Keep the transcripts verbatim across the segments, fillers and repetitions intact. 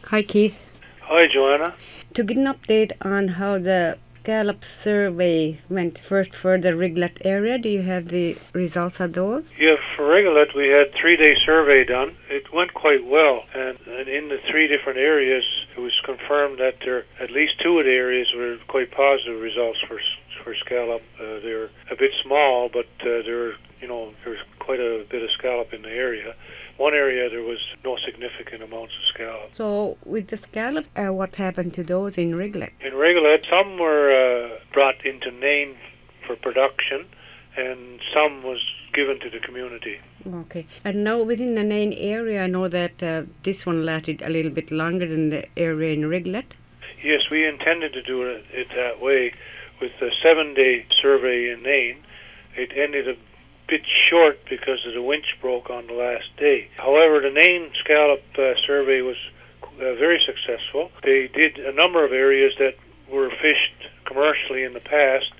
Hi, Keith. Hi, Joanna. To get an update on how the scallop survey went first for the Riglet area, do you have the results of those? Yeah, for Rigolet, we had three-day survey done. It went quite well, and, and in the three different areas, it was confirmed that there at least two of the areas were quite positive results for for scallop. Uh, they're a bit small, but uh, there, you know, there's quite a bit of scallop in the area. One area there was no significant amounts of scallop. So with the scallop, uh, what happened to those in Riglet? In Rigolet, some were uh, brought into Nain for production, and some was given to the community. Okay. And now within the Nain area, I know that uh, this one lasted a little bit longer than the area in Riglet. Yes, we intended to do it, it that way. With the seven-day survey in Nain, it ended a bit short because of the winch broke on the last day. However, the Nain scallop uh, survey was uh, very successful. They did a number of areas that were fished commercially in the past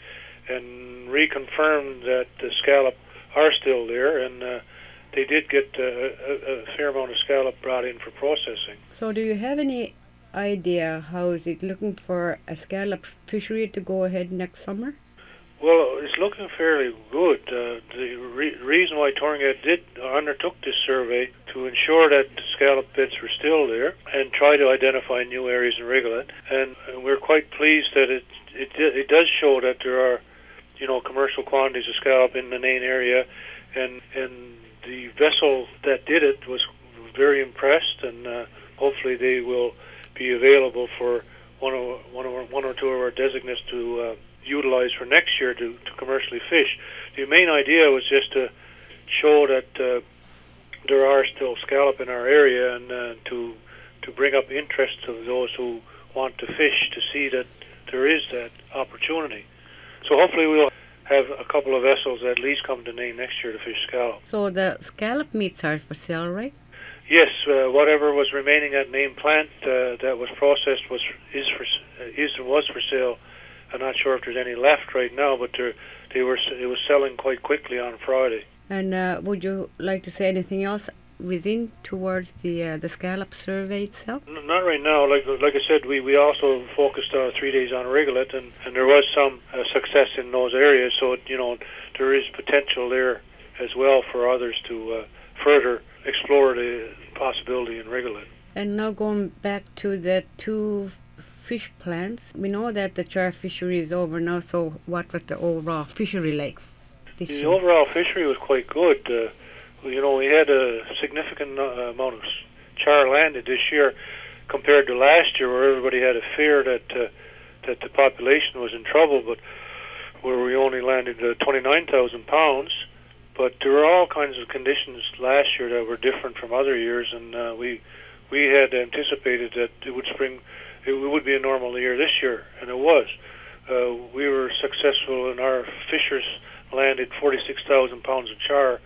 and reconfirmed that the scallop are still there, and uh, they did get uh, a, a fair amount of scallop brought in for processing. So do you have any idea how is it looking for a scallop fishery to go ahead next summer? Well, it's looking fairly good. Uh, the re- reason why Torngat did uh, undertook this survey to ensure that the scallop beds were still there and try to identify new areas in Rigolet, and uh, we're quite pleased that it it it does show that there are, you know, commercial quantities of scallop in the Nain area, and and the vessel that did it was very impressed, and uh, hopefully they will be available for one or one or one or two of our designates to uh, utilize for next year to, to commercially fish. The main idea was just to show that uh, there are still scallop in our area, and uh, to to bring up interest of those who want to fish to see that there is that opportunity. So hopefully we'll have a couple of vessels at least come to Nain next year to fish scallop. So the scallop meats are for sale, right? Yes, uh, whatever was remaining at Nain plant uh, that was processed was is for is was for sale. I'm not sure if there's any left right now, but they were it was selling quite quickly on Friday. And uh, would you like to say anything else within towards the uh, the scallop survey itself? N- not right now. Like like I said, we, we also focused uh, three days on Rigolet, and, and there was some uh, success in those areas. So you know there is potential there as well for others to uh, further explore the possibility in Rigolet. And now going back to the two fish plants, we know that the char fishery is over now, so what was the overall fishery like this The year? overall fishery was quite good. Uh, you know, we had a significant uh, amount of char landed this year compared to last year, where everybody had a fear that uh, that the population was in trouble, but where we only landed uh, twenty-nine thousand pounds. But there were all kinds of conditions last year that were different from other years, and uh, we we had anticipated that it would spring, it would be a normal year this year, and it was. Uh, we were successful, and our fishers landed forty-six thousand pounds of char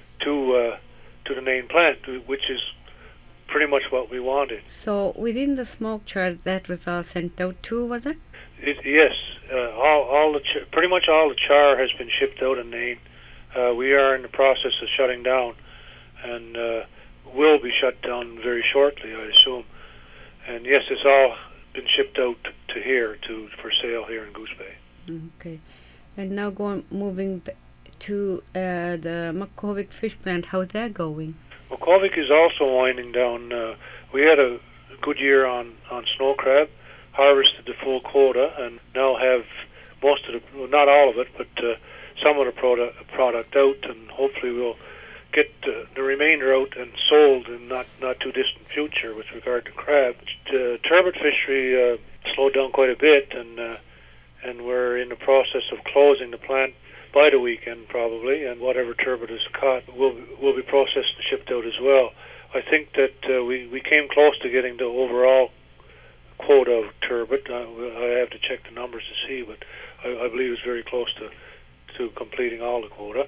to uh, to the Nain plant, which is pretty much what we wanted. So within the smoke char, that was all sent out too, was it? It, yes, uh, all all the ch- pretty much all the char has been shipped out of Nain. Uh, we are in the process of shutting down, and uh, will be shut down very shortly, I assume. And yes, it's all been shipped out to here to for sale here in Goose Bay. Okay. And now going moving b- to uh, the Makovic fish plant, how's that going? Makovic is also winding down. Uh, we had a good year on, on snow crab, harvested the full quota, and now have most of the, well, not all of it, but uh, some of the product, product out, and hopefully we'll get uh, the remainder out and sold in not, not too distant future with regard to crab. The turbot fishery uh, slowed down quite a bit, and uh, and we're in the process of closing the plant by the weekend probably, and whatever turbot is caught will will be processed and shipped out as well. I think that uh, we, we came close to getting the overall quota of turbot. Uh, I have to check the numbers to see, but I, I believe it's very close to to completing all the quota.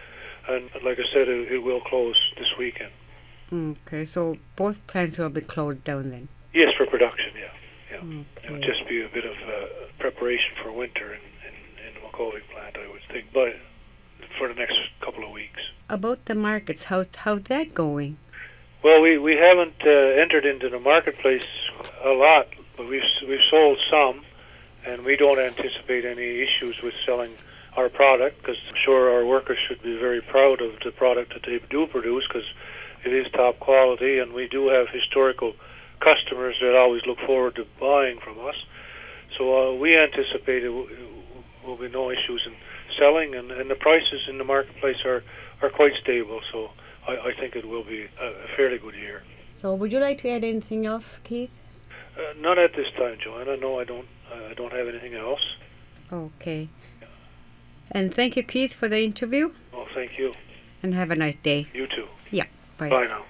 And like I said, it, it will close this weekend. Okay, so both plants will be closed down then? Yes, for production, yeah. yeah. Okay. It would just be a bit of uh, preparation for winter in, in, in the Makovic plant, I would think, but for the next couple of weeks. About the markets, how's, how's that going? Well, we, we haven't uh, entered into the marketplace a lot, but we've we've sold some, and we don't anticipate any issues with selling our product, because I'm sure our workers should be very proud of the product that they do produce, because it is top quality, and we do have historical customers that always look forward to buying from us. So uh, we anticipate it will, it will be no issues in selling, and, and the prices in the marketplace are, are quite stable, so I, I think it will be a, a fairly good year. So would you like to add anything else, Keith? Uh, not at this time, Joanna. No, I don't. Uh, I don't have anything else. Okay. Yeah. And thank you, Keith, for the interview. Oh, thank you. And have a nice day. You too. Yeah. Bye. Bye now.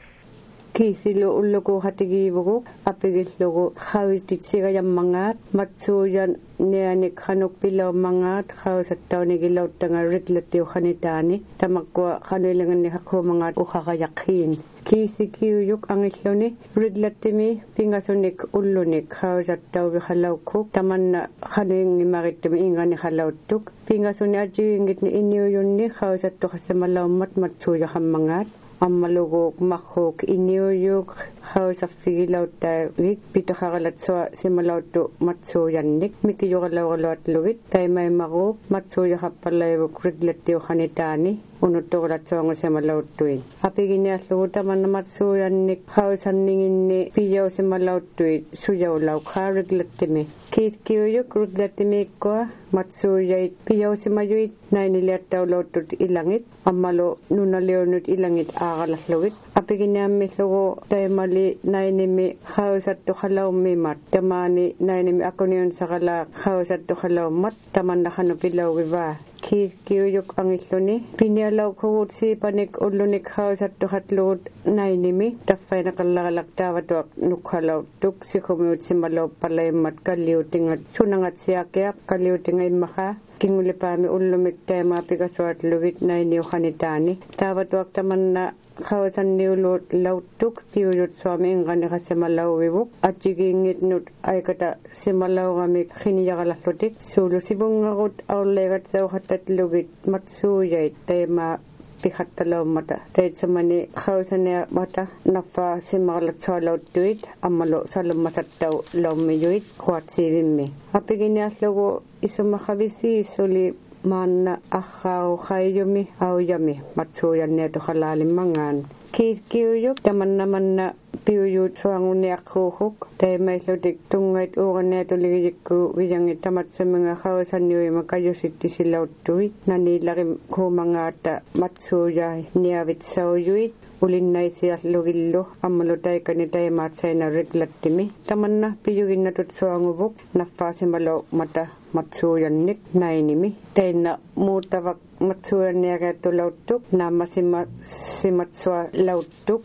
Kisilo uloko hatigibugo apigillogo khawititsiga yammangaat matsuyan neani khanuk pilaw mangaat khawsattawnigilawt tanga riglatiu khanitaani tamakwa khanuilanganni hakho mangaat ukhaqayaqhin kisikiyuk angilluni riglatimi pingasunik ullunik khawsattawgi khalawkhu tamanna khanuingimagittimi ingani khalawttuk pingasuni ajiingitni iniuyunni khawsattu khasamalawmat matsuya hammangaat ammaluguk makhuk iniuyuk hausaffigilauta wik pitokhaqalatsua simalautu matsuuyannik mikiyuqalauqaluatlugit taimaimagu matsuuyahappalaivuk riglattiuqanitaani unuttuqalatsuangu simalautuin apiginiallugu tamanna matsuuyannik hausanninginni piyausimalautuit sujaulau khaariglattimi kiitkiyuyuk riglattimiikkua matsuuyait piyausimayuit nainiliattaulautut ilangit ammalo nunaliunut ilangit aaqalallugit apiginiammillugu taimali nainimi hausattu khalaumimat tamani nainimi akuniun saqala hausattu khalaumat tamanna khanupilaugiva kiitkiyuyuk angilluni pinialaukugut siipanik ullunik hausattu hatlugut nainimi taffainaqallaqalaqtaavatuaq nukhalautuk sikumiut simalauppalaimmat kalliutingat sunangat siaqiaq kalliutinga immaqa kingulipaami ullumik taima pikasuatlugit nainiuqanitaani taavatuaq tamanna khawsanniulut lauttuk piuyut suami ingani khasemalauwibuk atjigiingitnut aikata simalaugamik khiniyaqalallutik suulu sibungagut aullegat sauqattatlugit matsuuyait taima pihattalaumata taitsamani khawsania mata naffa simaqalatsualauttuit ammalu salummasattau laumiyuit quatsivimmi apiginiallugu isumakhavisi suli manna akhau khayyumi auyami matsuyannetu khalalimangan kiitkiyuyuk tamanna manna piuyut suanguniaqquuhuk taimailutik tungait uqanneatuligiyikku viyangit tamatsaminga khawsanniuima kayusittisilauttuit nanilaqim kuumangaata matsuuyai niavitsauyuit ulinnaisiallugillu ammalutaikani taimaatsaina riglattimi tamanna piyuginnatut suanguvuk naffaasimalo mata matsuuyannik nainimi taina muutavak matsuuyanniaqattulauttuk naammasima simatsua lauttuk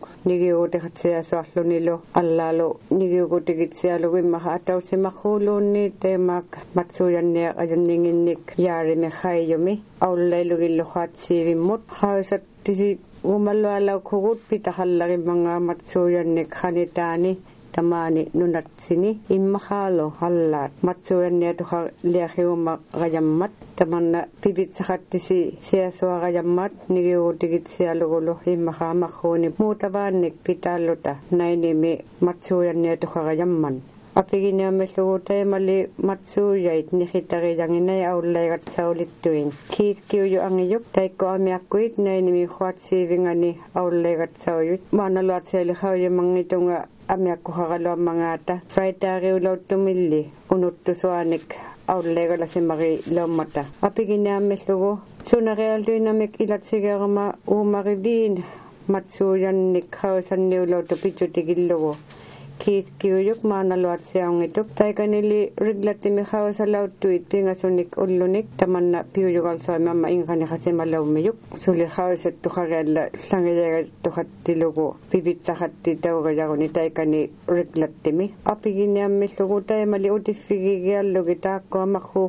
nigiuutiqatsiasuarlunilu allaalu nigiugutigitsialugimmaqa atausimaqquuluunni taimaak matsuuyanniaq ajanninginnik yaarimi khayyumi aullailugillu qaatsiivimmut hausattisi umallualaukugut pitaqallagimmangaa matsuuyannik khanitaani tamani nunatsini immahalo hallaat matsuuyanniatuqa liaqiuma qayammat tamanna pipitsaqattisi siasuaqayammat nigiugutigitsialugulu immahaamaqquuni muutavaannik pitaalluta nainimi matsuuyanniatuqa qayamman apiginiamillugu taimali matsuuyait nihitariyanginai aullaigatsaulittuin kiitkiyuyu angiyuk taikko amiakkuit nainimi huatsiivingani aullaigatsauyut maanaluatsiali hauyamangitunga amiakkuhaqaluammangaata fraitaariulauttumilli unuttusuanik aullaigalasimmari laummata apiginiamillugu sunarialtuinamik ilatsigeerma uumariviin matsuuyannik hausanniulautu pitsutigillugu kiitkiyuyuk maanaluatsiaungituk taikanili riglattimi hausalautuit pingasunik ullunik tamanna piyuyugalsoimi amma ingani khasimalaummiyuk suli hausattuqarealla sangiyagattuqattilugu pivitsaqatti taugayaguni taikani riglattimi apiginiammillugu taimali utiffigigiallugi taakkuamaqhu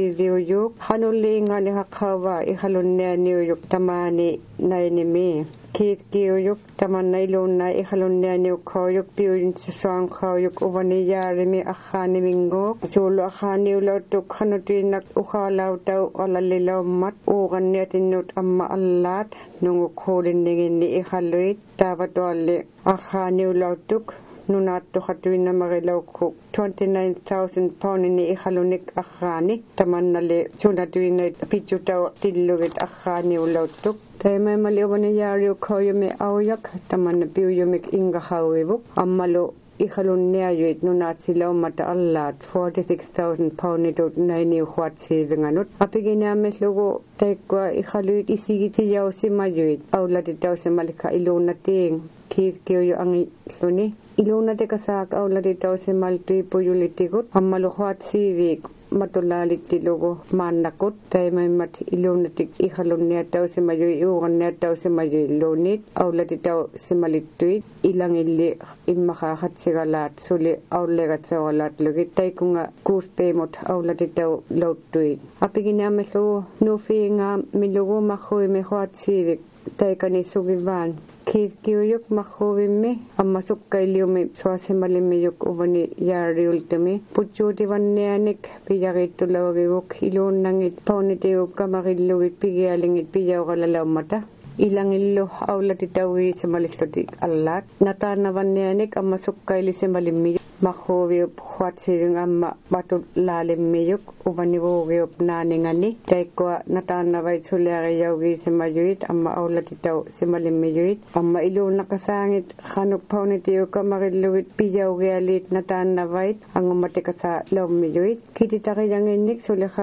huatsiiviuyuk hanulli ingani haqqaava ihalunnianiuyuk tamani nainimi kiit kiuyuk tamanna ilunna ihalunnianiuk khoyuk piuin sasang khoyuk uvani yarimi akhani mingo sulu akhani ulautuk khanutinak ukhalautau olalilaumat uganniatinnut amma allat nungu kholinninginni ihaluit tavatolle akhani ulautuk nunattu khatuinna marilaukku twenty-nine thousand poundini ihalunik akhani tamannalle sunatuinna pitutau tillugit akhani ulautuk taimai mali uvani yariu khoyumi auyak tamanna piuyumik inga hawivuk ammalo ihalunniayuit nunatsilaummata allat forty-six thousand pounditut naini huatsivinganut apiginaamillugu taikwa ihaluit isigitiyausimayuit aulatitausimalika ilunating kiis kiuyu angilluni ilunate kasaak aulatitausimaltui puyulitigut ammalu huatsivik matulalittilugu maannakut taimaimat ilunatik ihalunniatausimayui iuganniatausimayui lunit aulatitausimalittuit ilangilli immakhaakhatsigalaat suli aullegatsaugalaat lugit taikunga kuuspeimut aulatitau lauttuit apiginaamillugu nufiinga milugu makhuimi huatsivik taikani sugivaan kiis kiuyuk makhuvimmi amma sukkailiumi suasimalimiyuk uvani yaariultumi puccuutivannianik piyagiittulawagivuk iluunnangit paunitiuk kamagillugit pigialingit piyaugalalaummata ilangillu aulatitauiisimalillutik allaat nataannavannianik amma sukkailisimalimiyuk makhuviup huatsiving amma matulaalimiyuk uvanivuugiup naaningani taikua nataannavait suliagiyaugiisimayuit amma aulatitau simalimiyuit amma iluunnaqasaangit khanuk paunitiuk kamagillugit piyaugialit nataannavait angummatikasa laummiyuit kititaqiyanginnik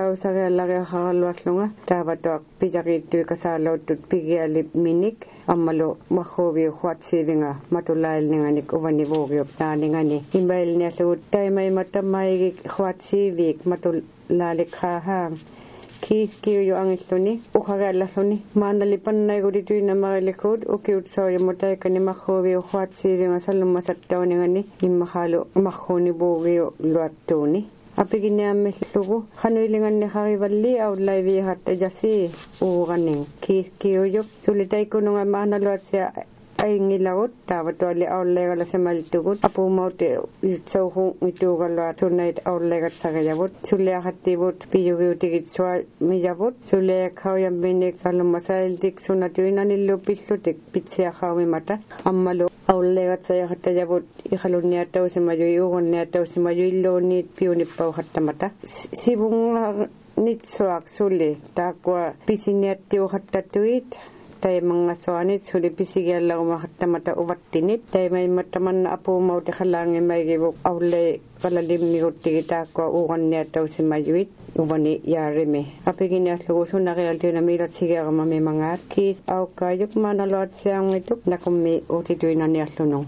suliqausariallariaqaqaluallunga taavatuaq piyagiittui kasaalauttut pigialip minik ammalu makhuviu huatsivinga matulailninganik uvanivuugiup naaningani imbailniallugut taimaimattamaigik huatsivik matulaalikhaahang kiis kiuyu angilluni ukhagallalluni maanalipannaigutituinamarilikut ukiutsoojamutaikani makhuviu huatsivinga sallummasattauningani immakhalu makhuunivuugiu luattuuni apiginaamillugu khanuilinganni kharivalli aullaivihat ajasi uuganing kiis kiuyuk sulitaikununga maanaluatsia aingilagut taavatuali aulleegalasimaltugut apuumauti yutsauhu ituugaluat sunnait aulleegatsagayavut suliaqattivut piyugiutigit sua miyavut suliaqhauyamminik sallummasailtik sunnatuinanillu pillutik pitsiaqhaumimata ammalu aulleegatsayaqattayavut ihalunniattausimayui ugunniattausimayui illuunniit piunippauhattamata sivunga nitsuaq suli taaqua pisiniattiuhattattuit taimangasuanit suli pisigiallagumaqattamata uvattinit taimaimattamanna apuumauti khalaangimaigivuk aulle qalalimmiuttigitaaqua uqanniattausimayuit uvani yaarimi apiginiallugu sunnaqialtuina miilatsigiaqamami mangaat kiis aukkaajuk maanaluatsiaangituk nakummi utituinaniallunung